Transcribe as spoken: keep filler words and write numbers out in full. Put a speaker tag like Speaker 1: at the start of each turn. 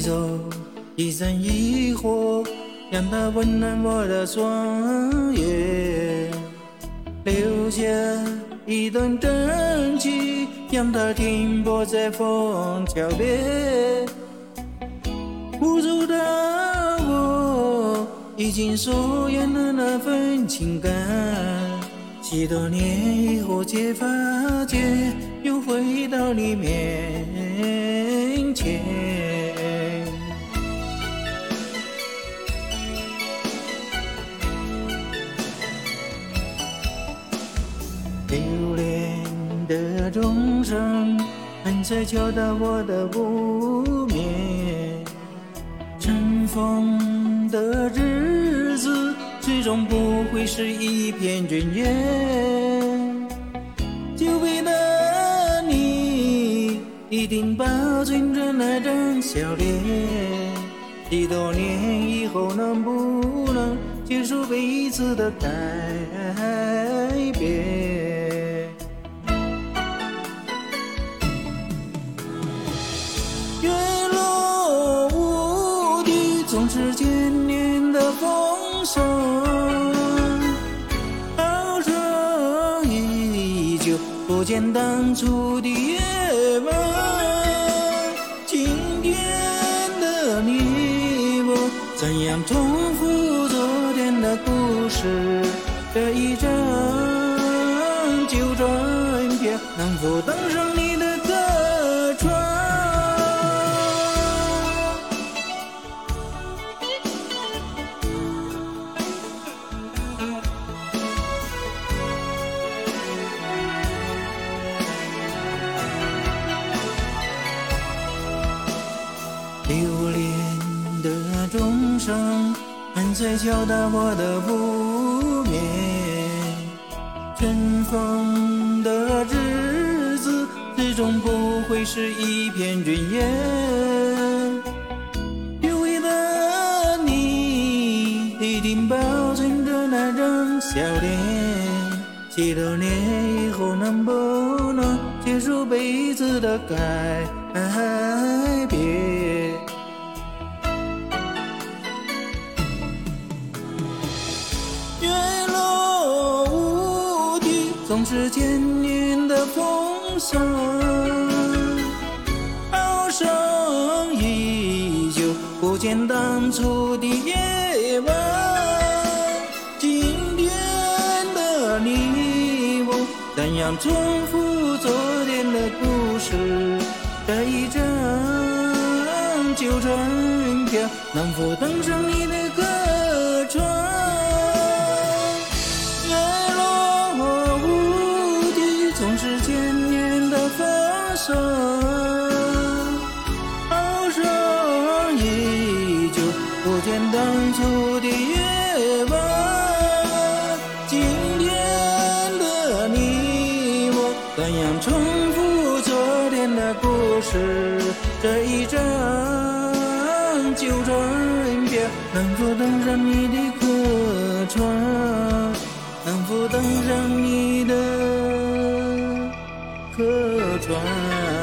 Speaker 1: 走，一闪一火，让它温暖我的双眼，留下一段真情，让它停泊在枫桥边。无助的我已经疏远了那份情感，许多年以后才发觉，又回到你面前。流连的钟声还在敲打我的无眠，尘封的日子最终不会是一片云烟。久违的你一定保存着那张笑脸，许多年以后能不能结束彼此的改变？月落乌啼，总是千年的风霜，好声依旧，不见当初的夜晚。今天的你我怎样重复昨天的故事？这一张旧船票能否登上你的客船？流连的钟声还在敲打我的不眠，尘封的日子最终不会是一片云烟。久违的你一定保存着那张笑脸，许多年以后能不能结束彼此的改变？月落乌啼，总是千年的风霜，好声依旧，不见当初的夜晚。今天的你我怎样重复昨天的故事？这一张旧船票能否登上你的客船？月落乌啼，总是千年的风霜，好声依旧，不见当初的夜晚。今天的你我怎样重复昨天的故事？这一张旧船票能否登上你的客船？能否登上你的客船？